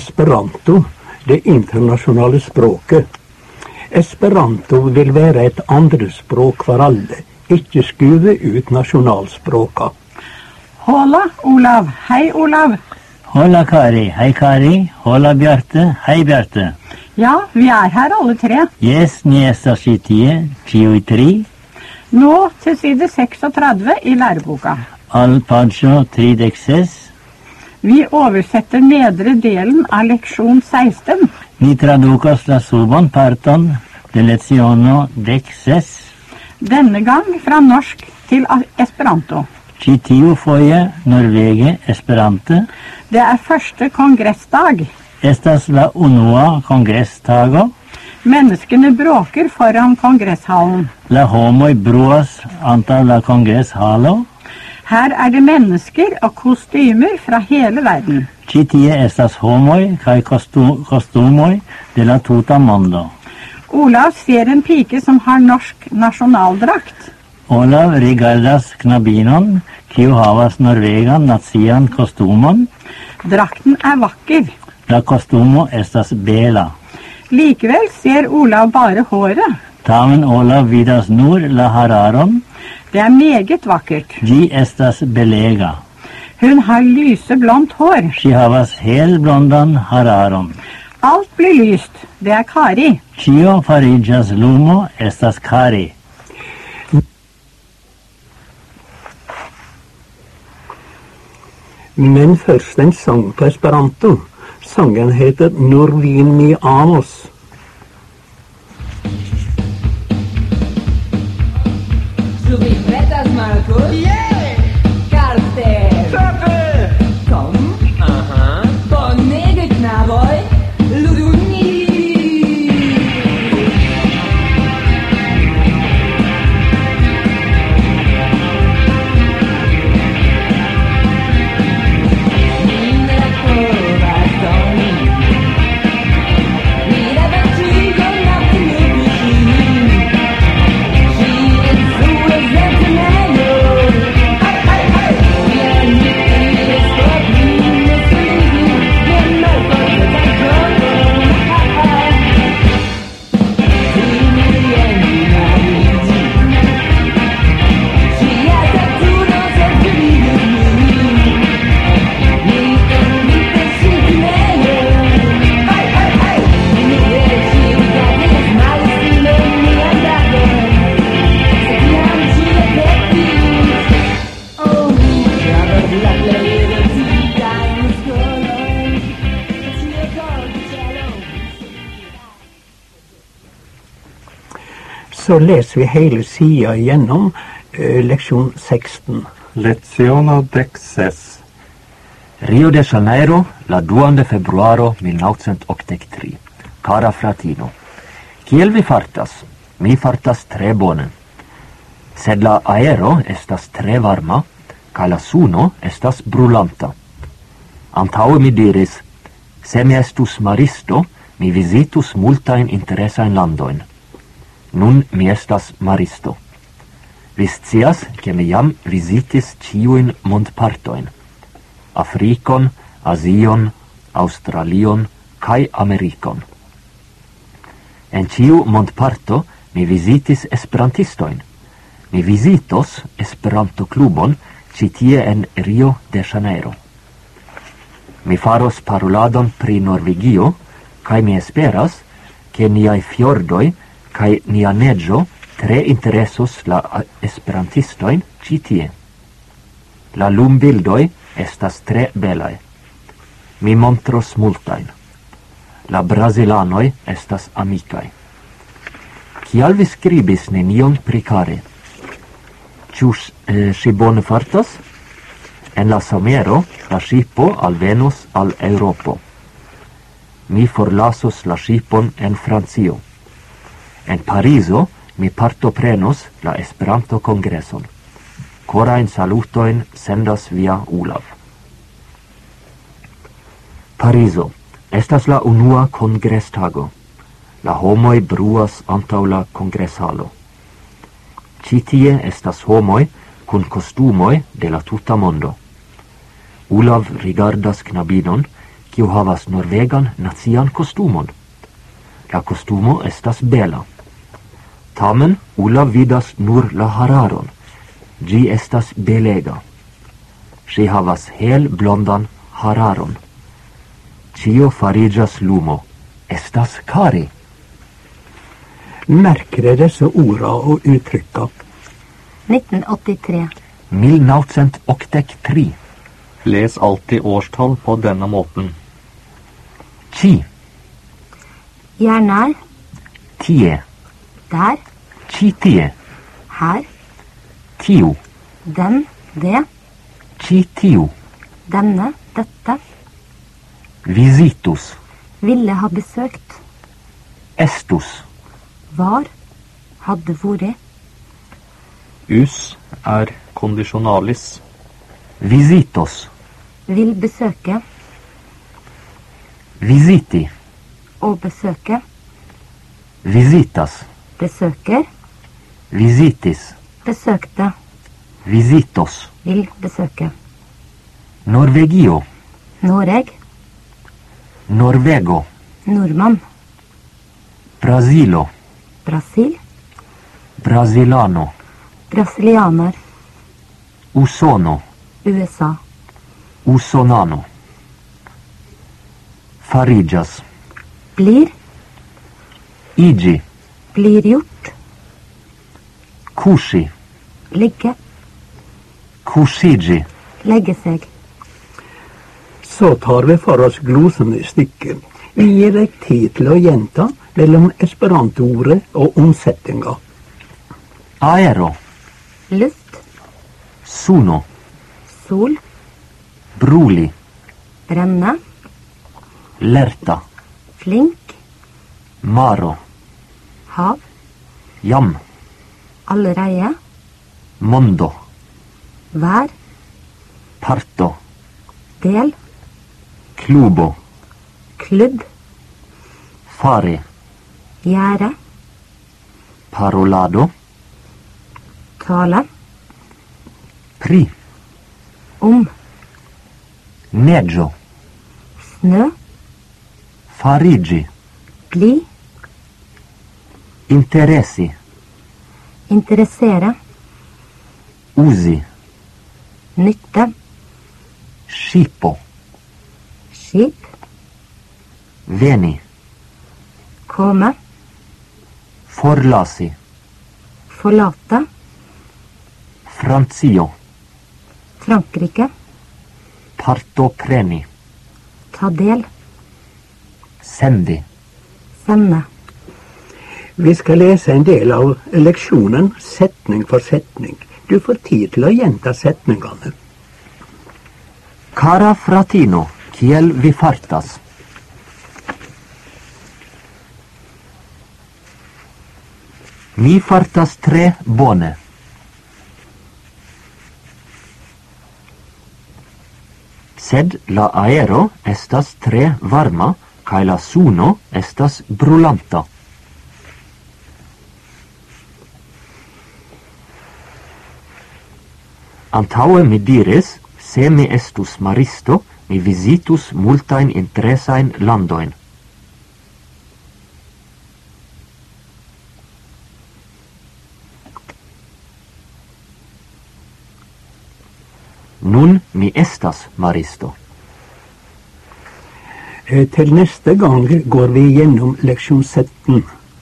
Esperanto, det internasjonale språket. Esperanto vil være et andrespråk for alle, ikke skuve ut nasjonalspråka. Hola, Olav. Hei, Olav. Hola, Kari. Hei, Kari. Hola, Bjarte. Hei, Bjarte. Ja, vi her alle tre. Yes, ni estas ĉi tie, ĉiuj tri. Nå til side 36 i læreboka. Al paĝo 36. Vi oversetter nedre delen av leksjon 16. Ni tradukas la suban parton de leciono 16. Denne gang fra norsk til esperanto. Ĉi tiu foje norvege esperante. Det første kongressdag. Estas la unua kongrestago. Menneskene bråker foran kongresshallen. La homoj bruas antaŭ la kongresshallo. Her det mennesker og kostymer fra hele verden. Ĉi tie estas homoj kaj kostumoj de la tuta mondo. Olav ser en pike som har norsk nasjonaldrakt. Olav rigardas knabinon, kiu havas norvegan nacian kostumon. Drakten vakker. La kostumo estas bela. Likevel ser Olav bare håret. Tamen Olav vidas nur la hararon. Det meget vakkert. Gi estas belega. Hun har lyseblondt hår. Ŝi havas helblondan hararon. Alt blir lyst. Det Kari. Ĉio fariĝas lumo, estas Kari. Men først en sang på esperanto. Sangen heter Norvin mi amos. Subitretas, Marcos? Yeah! Carter! Treffer! Kom! Aha! Bonege, knaboj! Luduni! Mira corazón. Mira vestido na peluquín. Så leser vi hele sida igjennom leksjon 16. Leciono 16. Rio de Janeiro, la 2 februaro 1983. Cara fratino. Kiel vi fartas? Mi fartas tre bone. Sed la aero estas tre varma, ca la suno estas brulanta. Antaue mi diris, se mi estus maristo, mi visitus multain interesain landoin. Nun mi estas maristo. Vi scias, ke mi jam visitis ciuin mondpartoin. Afrikon, Azion, Australion, kai Amerikon. En ciu mondparto mi visitis esperantistoin. Mi visitos Esperanto-klubon ci tie en Rio de Janeiro. Mi faros paroladon pri Norvegio, kai mi esperas, ke niai fiordoi kai nia neggio tre interessos la esperantistoin ci tie. La lumbildoi estas tre belai. Mi montros multain. La brasilanoi estas amicai. Kial vi skribis nenion pri Kari? Ĉu ŝi bone fartas? En la somero la ŝipo alvenos al Eŭropo. Mi forlasos la ŝipon en Francio. En Parizo mi partoprenos la Esperanto-kongreson. Korajn salutojn sendas via Olav. Parizo. Estas la unua kongrestago. La homoj bruas antaŭ la kongreshalo. Ĉi tie estas homoj kun kostumoj de la tuta mondo. Olav rigardas knabinon, kiu havas norvegan nacian kostumon. La kostumo estas bela. Tamen Olav vidas nur la hararon. Gi estas belega. Si havas hel blondan hararon. Cio farigas lumo. Estas Kari. Merker disse orda og uttrykka. 1983. 1983. Les alltid årstall på denne måten. Chi. Gjerne er. Tie. Der. Chi tie. Her. Tiu. Den. Det. Chi tiu. Denne. Dette. Visitus. Ville ha besøkt. Estus. Var. Hadde vært. Us er kondisjonalis. Visitos. Vil besøke. Visiti. Å besøke. Visitas. Besøker. Visitis. Besøkte. Visitos. Vil besøke. Norvegio. Noreg. Norvego. Nordmann. Brasilo. Brasil. Brasilano. Brasilianer. Usono. USA. Usonano. Farigas. Blir. Igi. Blir gjort. Kushi. Ligge. Kushigi. Legge seg. Så tar vi for oss glosen i stykket. Vi gir deg tid til å gjenta mellom esperanto-ordet og omsettinga. Aero. Luft. Suno. Sol. Bruli. Brenne. Lerta. Flink. Maro. Hav. Jam. Allereie. Mondo. Vær. Parto. Del. Klubo. Klubb. Fari. Gjerde. Parolado. Tale. Pri. Om. Neggio. Snø. Farigi. Bli. Interessi. Interessere. Usi. Nytte. Skipo. Skip. Veni. Komme. Forlasi. Forlate. Franzio. Frankrike. Partopreni. Ta del. Sendi. Sende. Vi skal lese en del av leksjonen setning for setning. Du får tid til å gjenta setningene. Cara fratino, kiel vi fartas? Mi fartas tre bone. Sed la aero estas tre varma, kaj la suno estas brulanta. Antaue mi diris, se mi estus maristo, mi visitus multain interesain landoin. Nun mi estas maristo. Til neste gang går vi gjennom leksjon 17.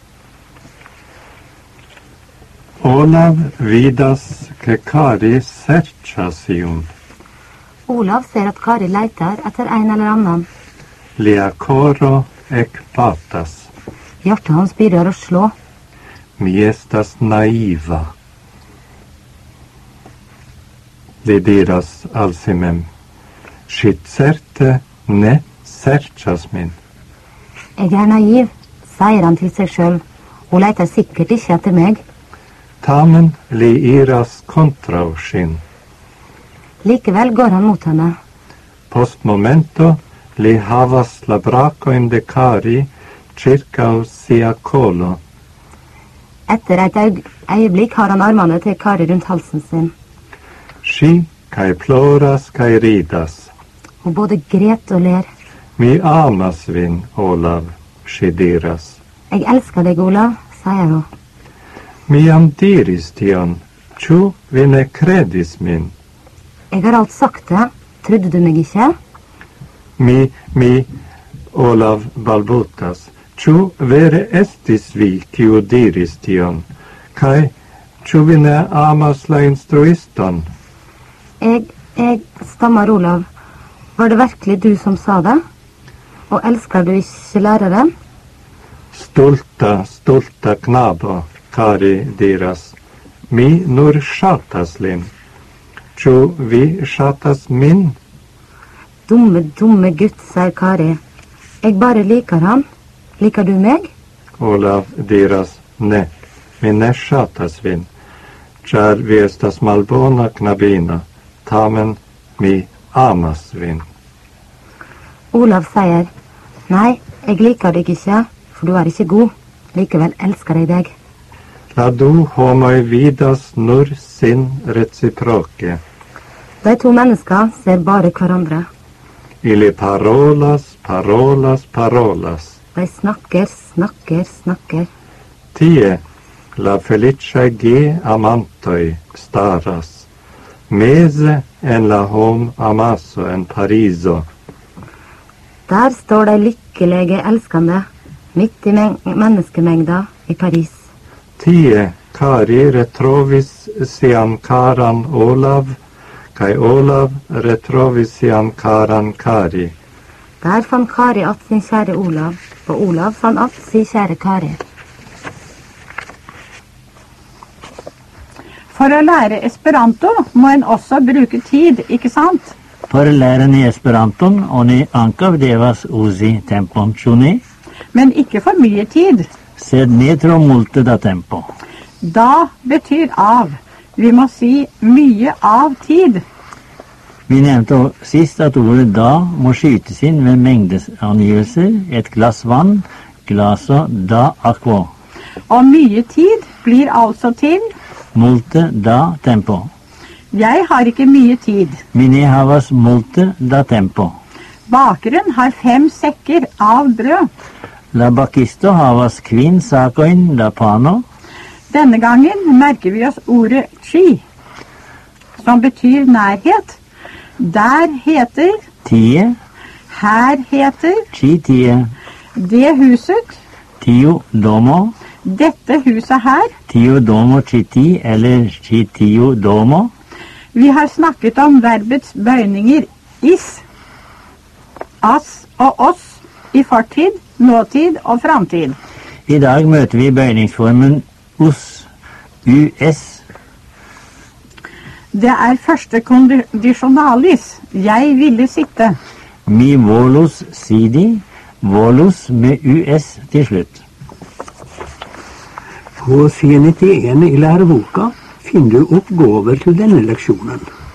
Olav vidas che Kari serĉas iun. Olav ser at Kari leiter etter en eller annen. Lia koro ekbatas. Hjertet hans begynner å slå. Mi estas naiva. Li diras al si mem. Ŝi certe ne serĉas min. Jeg er naiv, sier han til seg selv. Hun leiter sikkert ikke etter meg. Tamen li iras kontraŭ ŝin. Likevel går han mot henne. Post momento li havas la brakojn de Kari ĉirkaŭ sia kolo. Etter et øyeblikk har han armene til Kari rundt halsen sin. Ŝi kaj ploras kaj ridas. Hun både gret og ler. Mi amas vin, Olav, ŝi diras. Jeg elsker deg, Olav, sier hun. Mi jam diris tion, ĉu vi ne kredis min? Jeg har alt sagt det. Trodde du meg ikke? Mi, Olav balbutas, ĉu vere estis vi, kiu diris tion? Kaj ĉu vi ne amas la instruiston? Jeg stammer, Olav. Var det virkelig du som sa det? Og elsker du ikke læreren? Stolta knabo, Kari diras. Mi nur ŝatas lin. Ĉu vi ŝatas min? Dumme gutt, sier Kari. Jeg bare liker han. Liker du meg? Olav diras, ne, mi ne ŝatas vin, ĉar vi estas malbona knabino, tamen mi amas vin. Olav sier, nei, jeg liker deg ikke, for du er ikke god. Likevel elsker jeg deg. La du homoi vidas nur sin reciproke. De to mennesker ser bare hverandre. Ili parolas. De snakker. Tie la felicae ge amantoi staras, mese en la hom amaso en Pariso. Der står de lykkelige elskende, midt i menneskemengda i Paris. Tie Kari retrovis sian karan Olav, kai Olav retrovis sian karan Kari. Der fant Kari att sin kjære Olav, og Olav fant att sin kjære Kari. For å lære esperanto må en også bruke tid, ikke sant? Por lerni Esperanton oni ankaŭ devas uzi tempon, ĉu ne? Men ikke for mye tid. Sed ne tro multe da tempo. Da betyr av. Vi må si mye av tid. Vi nevnte sist at ordet da må skytes inn ved mengdesangivelser, et glass vann, glasso da aquo. Og mye tid blir altså til. Multe da tempo. Jeg har ikke mye tid. Mi ne havas multe da tempo. Bakeren har 5 sekker av brød. La bakisto havas kvin sakoin da pano. Denne gangen merker vi oss ordet chi, som betyr nærhet. Der heter, Tie, her heter, chi tie, det huset, tio domo, dette huset her. tio domo chi ti, eller chi tio domo. Vi har snakket om verbets bøyninger is, as og oss i fortid, nåtid og framtid. I dag møter vi bøyningsformen us, us. Det er første kondisjonalis. Jeg ville sitte. Mi volus sidi, volus med us til slutt. På side 91 i læreboka finner du oppgaver til denne leksjonen.